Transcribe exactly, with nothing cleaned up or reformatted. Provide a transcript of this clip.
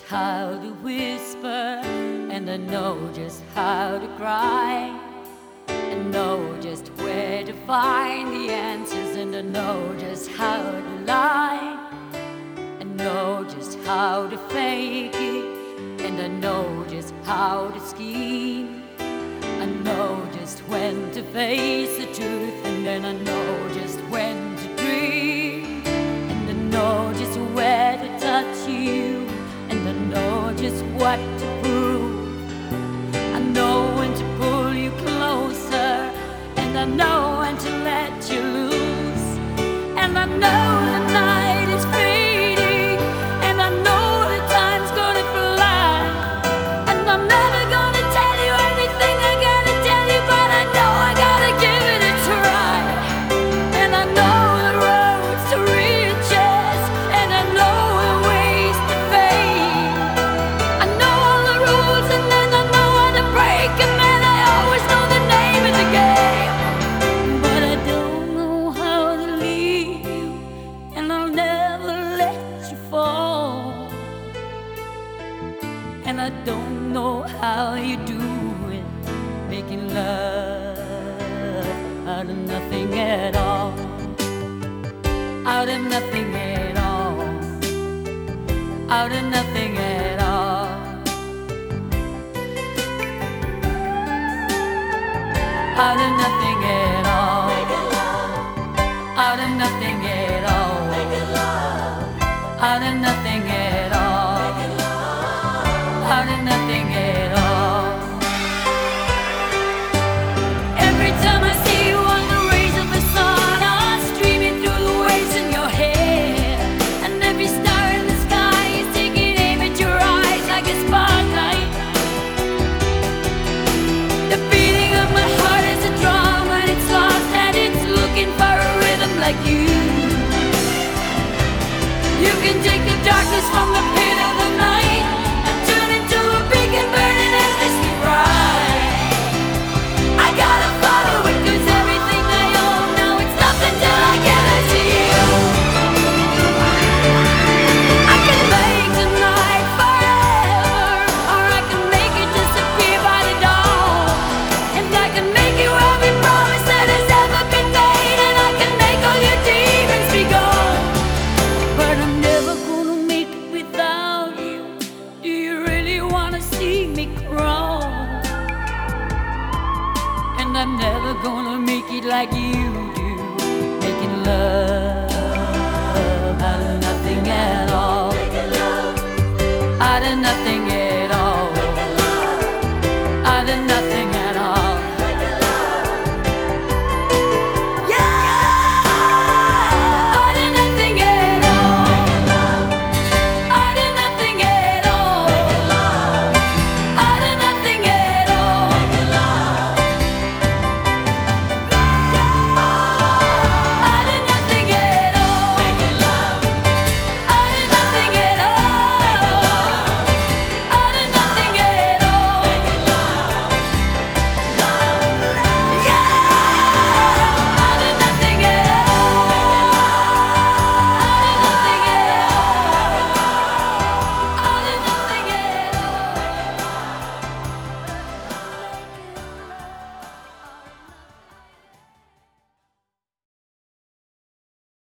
how to whisper, and I know just how to cry. I know just where to find the answers, and I know just how to lie. I know just how to fake it, and I know just how to scheme. I know just when to face the truth, and then I know just when to dream. And I know just where to touch you, and I know just what to prove. I know when to pull you closer, and I know when to let you loose. And I know the night is fading, and I know the time's gonna fly. And I'm never gonna tell you everything I gotta tell you, but I know I gotta give it a try. And I know the roads to riches, and I know the ways to fame. I know all the rules, and then I know how to break 'em, and I always know the name of the game. But I don't know how to leave you, and I'll never let you fall. And I don't know how you do it, making love out of nothing at all. Out of nothing at all. Out of nothing at all. Out of nothing at all.